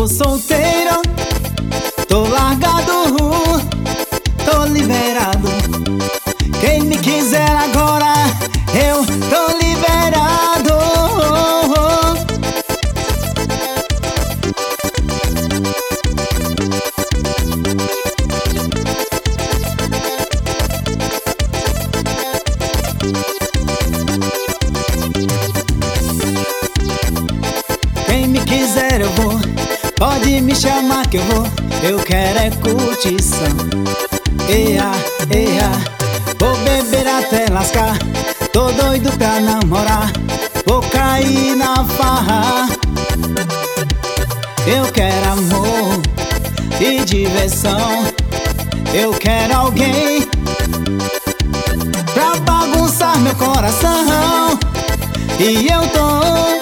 Tô solteiro, tô largado, tô liberado. Quem me quiser agora, eu tô liberado. Quem me quiser eu vou, pode me chamar que eu vou. Eu quero é curtição. Ea, ea, vou beber até lascar. Tô doido pra namorar, vou cair na farra. Eu quero amor e diversão. Eu quero alguém pra bagunçar meu coração. E eu tô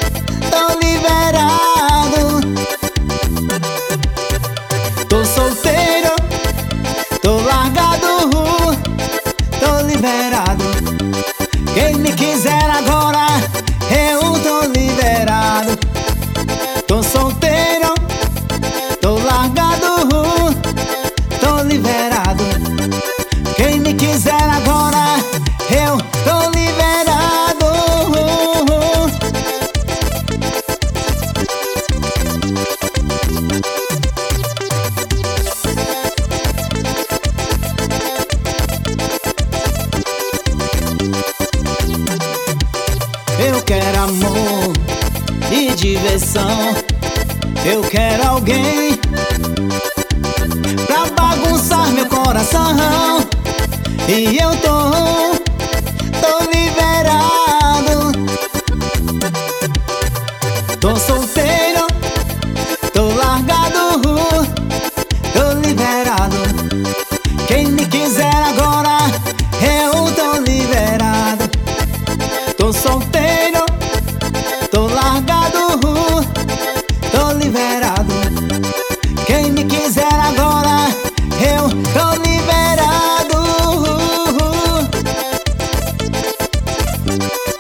liberado. Tô solteiro, tô largado, tô liberado. Quem me quiser agora, eu tô liberado. Tô solteiro, tô largado, tô liberado. Quem me quiser agora, eu tô liberado. Eu quero amor e diversão. Eu quero alguém pra bagunçar meu coração. E eu tô liberado. Tô solteiro, tô largado, tô liberado. Quem me quiser agora, eu tô liberado. Tô solteiro, tô largado, tô liberado. Quem me quiser agora, eu tô liberado.